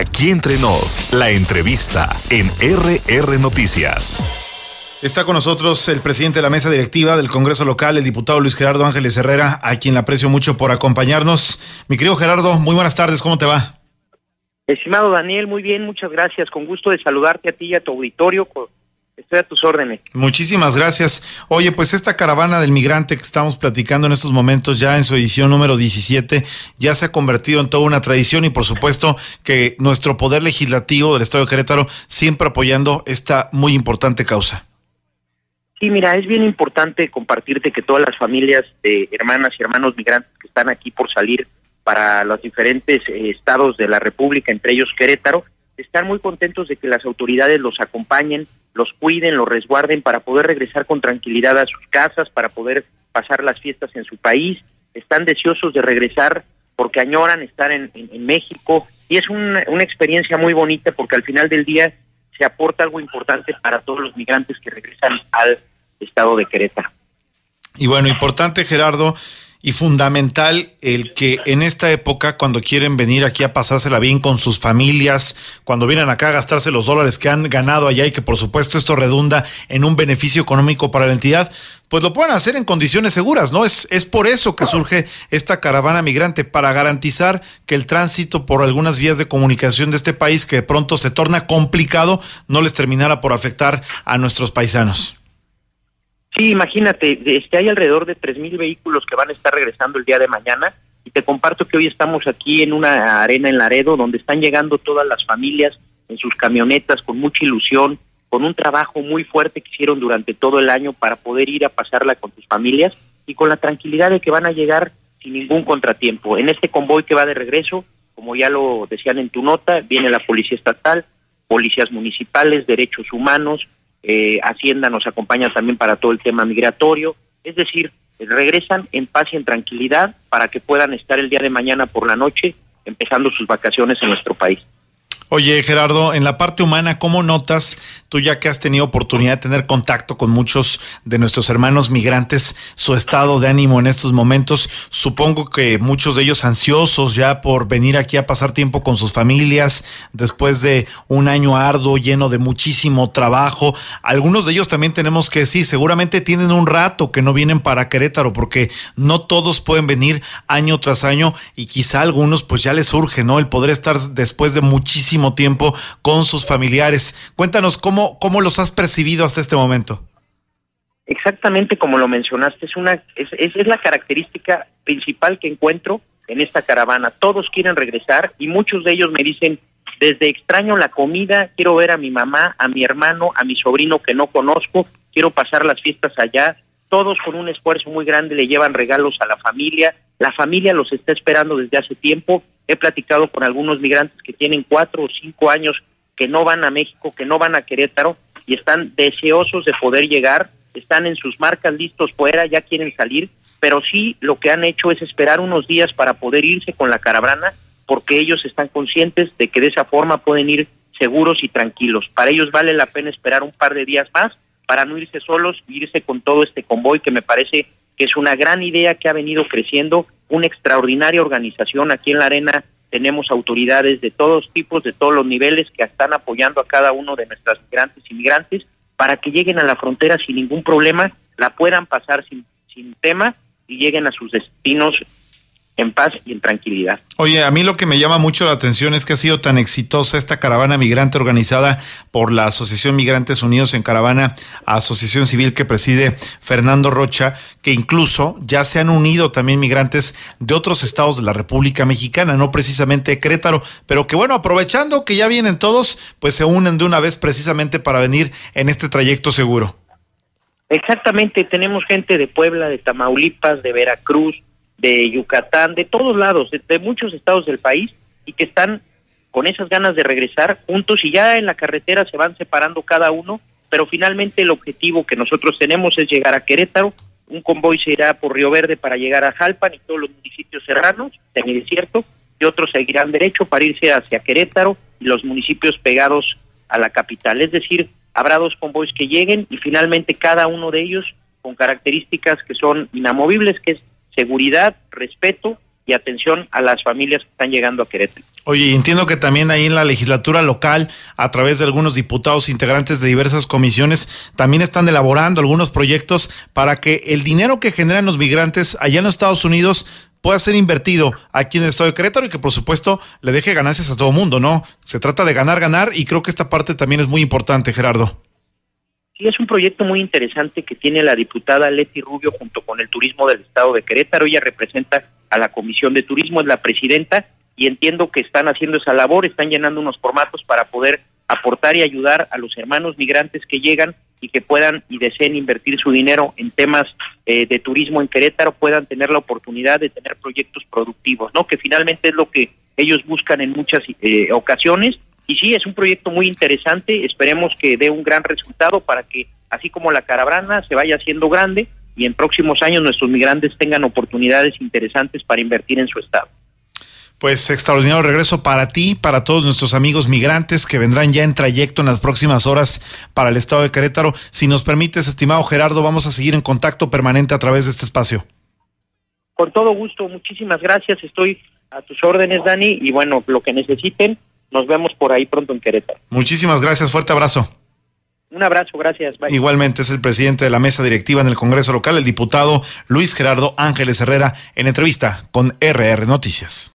Aquí entre nos, la entrevista en RR Noticias. Está con nosotros el presidente de la mesa directiva del Congreso local, el diputado Luis Gerardo Ángeles Herrera, a quien le aprecio mucho por acompañarnos. Mi querido Gerardo, muy buenas tardes, ¿cómo te va? Estimado Daniel, muy bien, muchas gracias. Con gusto de saludarte a ti y a tu auditorio. Estoy a tus órdenes. Muchísimas gracias. Oye, pues esta caravana del migrante que estamos platicando en estos momentos, ya en su edición número 17, ya se ha convertido en toda una tradición y por supuesto que nuestro poder legislativo del Estado de Querétaro siempre apoyando esta muy importante causa. Sí, mira, es bien importante compartirte que todas las familias de hermanas y hermanos migrantes que están aquí por salir para los diferentes estados de la República, entre ellos Querétaro, están muy contentos de que las autoridades los acompañen, los cuiden, los resguarden para poder regresar con tranquilidad a sus casas, para poder pasar las fiestas en su país. Están deseosos de regresar porque añoran estar en México y es una experiencia muy bonita porque al final del día se aporta algo importante para todos los migrantes que regresan al estado de Querétaro. Y bueno, importante, Gerardo, y fundamental el que en esta época, cuando quieren venir aquí a pasársela bien con sus familias, cuando vienen acá a gastarse los dólares que han ganado allá y que por supuesto esto redunda en un beneficio económico para la entidad, pues lo puedan hacer en condiciones seguras, ¿no? Es por eso que surge esta caravana migrante, para garantizar que el tránsito por algunas vías de comunicación de este país, que de pronto se torna complicado, no les terminara por afectar a nuestros paisanos. Sí, imagínate, hay alrededor de 3,000 vehículos que van a estar regresando el día de mañana y te comparto que hoy estamos aquí en una arena en Laredo donde están llegando todas las familias en sus camionetas con mucha ilusión, con un trabajo muy fuerte que hicieron durante todo el año para poder ir a pasarla con sus familias y con la tranquilidad de que van a llegar sin ningún contratiempo. En este convoy que va de regreso, como ya lo decían en tu nota, viene la Policía Estatal, policías municipales, derechos humanos, Hacienda nos acompaña también para todo el tema migratorio, es decir, regresan en paz y en tranquilidad para que puedan estar el día de mañana por la noche empezando sus vacaciones en nuestro país. Oye, Gerardo, en la parte humana, ¿cómo notas, tú ya que has tenido oportunidad de tener contacto con muchos de nuestros hermanos migrantes, su estado de ánimo en estos momentos? Supongo que muchos de ellos ansiosos ya por venir aquí a pasar tiempo con sus familias, después de un año arduo, lleno de muchísimo trabajo. Algunos de ellos también tenemos que decir, seguramente tienen un rato que no vienen para Querétaro, porque no todos pueden venir año tras año y quizá a algunos pues ya les surge, ¿no? El poder estar después de muchísimo tiempo con sus familiares. Cuéntanos cómo los has percibido hasta este momento. Exactamente como lo mencionaste, es la característica principal que encuentro en esta caravana. Todos quieren regresar y muchos de ellos me dicen, desde extraño la comida, quiero ver a mi mamá, a mi hermano, a mi sobrino que no conozco, quiero pasar las fiestas allá. Todos con un esfuerzo muy grande le llevan regalos a la familia los está esperando desde hace tiempo. He platicado con algunos migrantes que tienen 4 o 5 años que no van a México, que no van a Querétaro y están deseosos de poder llegar, están en sus marcas listos fuera, ya quieren salir, pero sí lo que han hecho es esperar unos días para poder irse con la caravana porque ellos están conscientes de que de esa forma pueden ir seguros y tranquilos. Para ellos vale la pena esperar un par de días más para no irse solos, irse con todo este convoy que me parece que es una gran idea que ha venido creciendo, una extraordinaria organización. Aquí en la arena tenemos autoridades de todos tipos, de todos los niveles que están apoyando a cada uno de nuestras migrantes y migrantes para que lleguen a la frontera sin ningún problema, la puedan pasar sin tema y lleguen a sus destinos en paz y en tranquilidad. Oye, a mí lo que me llama mucho la atención es que ha sido tan exitosa esta caravana migrante organizada por la Asociación Migrantes Unidos en Caravana, asociación civil que preside Fernando Rocha, que incluso ya se han unido también migrantes de otros estados de la República Mexicana, no precisamente Querétaro, pero que bueno, aprovechando que ya vienen todos, pues se unen de una vez precisamente para venir en este trayecto seguro. Exactamente, tenemos gente de Puebla, de Tamaulipas, de Veracruz, de Yucatán, de todos lados, de muchos estados del país y que están con esas ganas de regresar juntos y ya en la carretera se van separando cada uno, pero finalmente el objetivo que nosotros tenemos es llegar a Querétaro. Un convoy se irá por Río Verde para llegar a Jalpan y todos los municipios serranos de mi desierto y otros seguirán derecho para irse hacia Querétaro y los municipios pegados a la capital. Es decir, habrá 2 convoys que lleguen y finalmente cada uno de ellos con características que son inamovibles, que es seguridad, respeto y atención a las familias que están llegando a Querétaro. Oye, entiendo que también ahí en la legislatura local, a través de algunos diputados integrantes de diversas comisiones, también están elaborando algunos proyectos para que el dinero que generan los migrantes allá en los Estados Unidos pueda ser invertido aquí en el estado de Querétaro y que por supuesto le deje ganancias a todo mundo, ¿no? Se trata de ganar y creo que esta parte también es muy importante, Gerardo. Sí, es un proyecto muy interesante que tiene la diputada Leti Rubio junto con el turismo del estado de Querétaro. Ella representa a la Comisión de Turismo, es la presidenta, y entiendo que están haciendo esa labor, están llenando unos formatos para poder aportar y ayudar a los hermanos migrantes que llegan y que puedan y deseen invertir su dinero en temas de turismo en Querétaro, puedan tener la oportunidad de tener proyectos productivos, ¿no? Que finalmente es lo que ellos buscan en muchas ocasiones. Y sí, es un proyecto muy interesante, esperemos que dé un gran resultado para que, así como la caravana, se vaya haciendo grande y en próximos años nuestros migrantes tengan oportunidades interesantes para invertir en su estado. Pues extraordinario regreso para ti, para todos nuestros amigos migrantes que vendrán ya en trayecto en las próximas horas para el estado de Querétaro. Si nos permites, estimado Gerardo, vamos a seguir en contacto permanente a través de este espacio. Con todo gusto, muchísimas gracias, estoy a tus órdenes, Dani, y bueno, lo que necesiten, nos vemos por ahí pronto en Querétaro. Muchísimas gracias, fuerte abrazo. Un abrazo, gracias. Bye. Igualmente es el presidente de la mesa directiva en el Congreso local, el diputado Luis Gerardo Ángeles Herrera, en entrevista con RR Noticias.